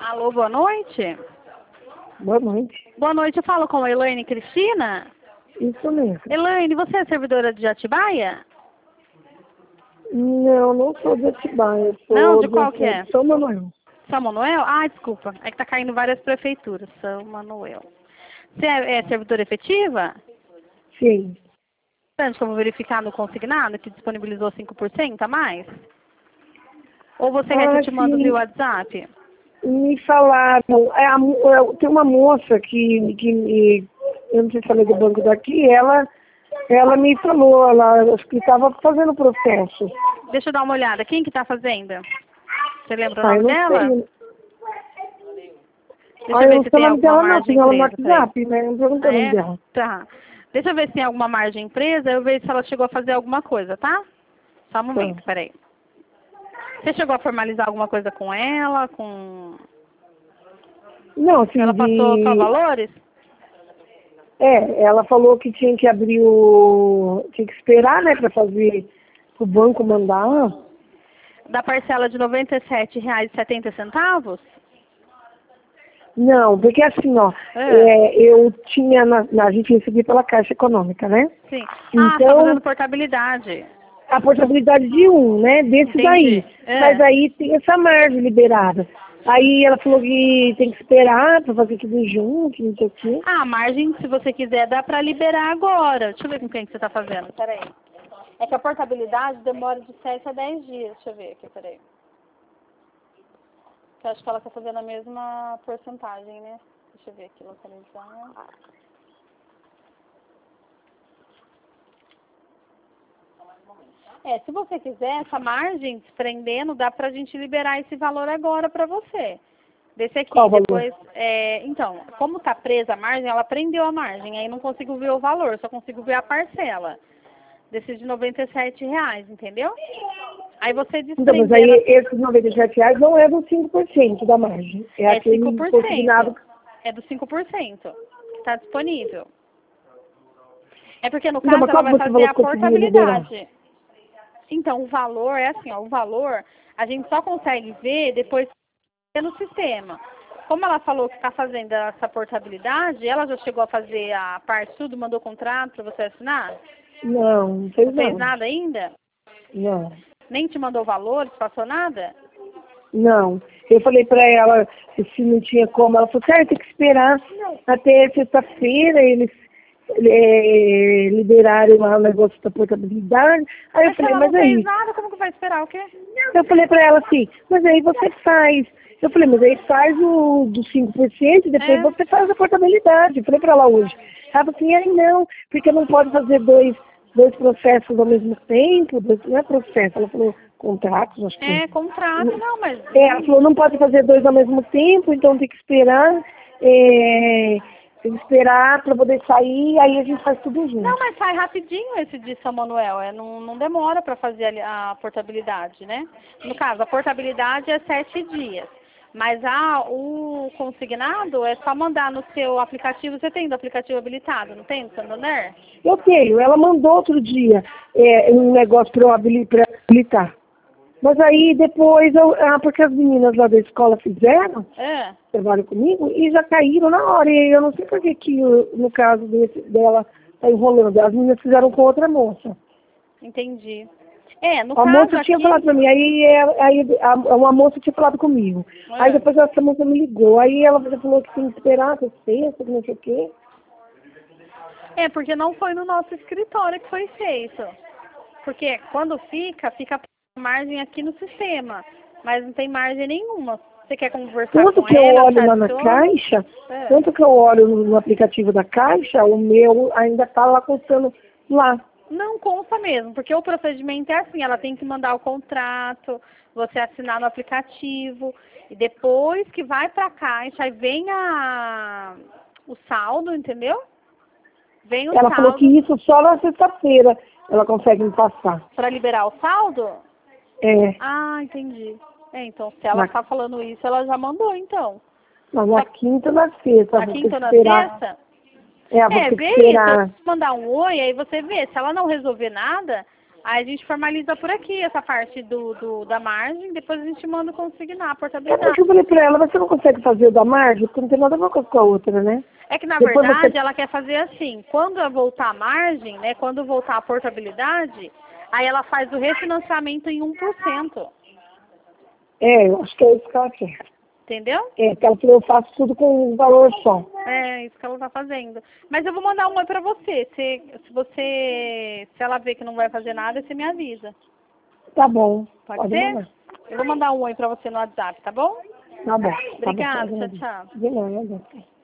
Alô, boa noite. Boa noite. Boa noite, eu falo com a Elaine Cristina. Isso mesmo. Elaine, você é servidora de Atibaia? Não, não sou de Atibaia. Sou Não, de qual que é? São Manuel. São Manuel? Ah, desculpa, é que tá caindo várias prefeituras. São Manuel. Você é servidora efetiva? Sim. Antes que eu vou verificar no consignado que disponibilizou 5% a mais? Ou você quer que eu te mando sim. via WhatsApp? Me falaram, tem uma moça que eu não sei se ela é do banco daqui, ela me falou, ela acho que estava fazendo o processo. Deixa eu dar uma olhada. Quem que tá fazendo? Você lembra o Eu nome não dela? sei. Deixa eu ver Eu se não sei o tem nome alguma dela não, margem tem ela no empresa. Peraí. WhatsApp, né? Eu não perguntei Ah, o nome é? dela. Tá. Deixa eu ver se tem alguma margem empresa, eu vejo se ela chegou a fazer alguma coisa, tá? Só um momento, peraí. Você chegou a formalizar alguma coisa com ela? Não, assim, Ela passou só valores? Ela falou que tinha que abrir tinha que esperar, né, para fazer o banco mandar. Da parcela de R$ 97,70? Não, porque assim, ó, eu tinha, a gente recebia pela Caixa Econômica, né? Sim. Ah, tá Então, fazendo portabilidade. a portabilidade de né, desse Entendi. daí. Mas aí tem essa margem liberada. Aí ela falou que tem que esperar para fazer tudo junto, não sei o quê. Ah, a margem, se você quiser, dá pra liberar agora. Deixa eu ver com quem que você tá fazendo. Peraí. É que a portabilidade demora de 7 a 10 dias. Deixa eu ver aqui, peraí. Eu acho que ela tá fazendo a mesma porcentagem, né? Deixa eu ver aqui, localizar. Se você quiser, essa margem, desprendendo, dá pra gente liberar esse valor agora pra você. Desse aqui, Qual o valor? depois, então, como tá presa a margem, ela prendeu a margem, aí não consigo ver o valor, só consigo ver a parcela. Desses de R$ 97,00, entendeu? Aí você Então, mas desprendendo... aí esses R$ 97 não é dos 5% da margem. É aquele 5%. consignado. É do 5% que está disponível. É porque, no Então, caso, mas ela qual vai que você fazer falou a que conseguiu liberar? portabilidade. Então, o valor é assim, ó, o valor a gente só consegue ver depois no sistema. Como ela falou que está fazendo essa portabilidade, ela já chegou a fazer a parte tudo, mandou contrato para você assinar? Não fez Não fez não. nada ainda? Não. Nem te mandou valores, passou nada? Não. Eu falei pra ela se não tinha como. Ela falou, cara, tem que esperar até sexta-feira eles liberarem lá o negócio da portabilidade. Aí eu Mas se falei, ela mas não fez aí? nada, como que vai esperar o quê? Eu falei pra ela assim, mas aí você faz. Eu falei, mas aí faz o dos 5% e depois você faz a portabilidade. Eu falei pra ela hoje. Ela falou assim, aí não, porque não pode fazer dois processos ao mesmo tempo, não é processo, ela falou contratos, acho que. Contrato, não, mas... Ela falou, não pode fazer dois ao mesmo tempo, então tem que esperar, tem que esperar para poder sair, aí a gente faz tudo junto. Não, mas sai rapidinho esse de São Manuel, não demora para fazer a portabilidade, né? No caso, a portabilidade é 7 dias, mas o consignado é só mandar no seu aplicativo. Você tem do aplicativo habilitado, não tem, do Santander? Eu tenho, ela mandou outro dia um negócio para eu habilitar. Mas aí depois, porque as meninas lá da escola fizeram, trabalham comigo, e já caíram na hora. E eu não sei por que no caso dela, tá enrolando. As meninas fizeram com outra moça. Entendi. No A caso moça aqui... tinha falado pra mim, aí uma moça tinha falado comigo. Aí depois essa moça me ligou, aí ela falou que tinha que esperar até sexta, que não sei o quê. Porque não foi no nosso escritório que foi feito. Porque quando fica margem aqui no sistema, mas não tem margem nenhuma. Você quer conversar Tanto com que eu ela? olho lá na Caixa, tanto que eu olho no aplicativo da Caixa, o meu ainda está lá constando lá. Não consta mesmo, porque o procedimento é assim, ela tem que mandar o contrato, você assinar no aplicativo, e depois que vai para a Caixa, aí vem o saldo, entendeu? Vem o saldo. Ela falou que isso só na sexta-feira ela consegue me passar. Para liberar o saldo? Ah, entendi. Então, se ela está falando isso, ela já mandou, então. Mas na quinta ou na sexta. Na quinta ou na sexta? Vou ter que vê esperar. isso, mandar um oi, aí você vê. Se ela não resolver nada, Aí a gente formaliza por aqui essa parte da margem, depois a gente manda consignar a portabilidade. Eu falei pra ela, mas você não consegue fazer o da margem? Porque não tem nada a ver com a outra, né? É que, na verdade, ela quer fazer assim, quando voltar a margem, né, quando voltar a portabilidade, aí ela faz o refinanciamento em 1%. Eu acho que é isso que ela quer. Entendeu? Que ela falou, eu faço tudo com um valor só. É, isso que ela tá fazendo. Mas eu vou mandar um oi pra você. Se ela ver que não vai fazer nada, você me avisa. Tá bom. Pode ser? Mandar. Eu vou mandar um oi pra você no WhatsApp, tá bom? Tá bom. Obrigada, Tá bom. tchau, tchau. De nada.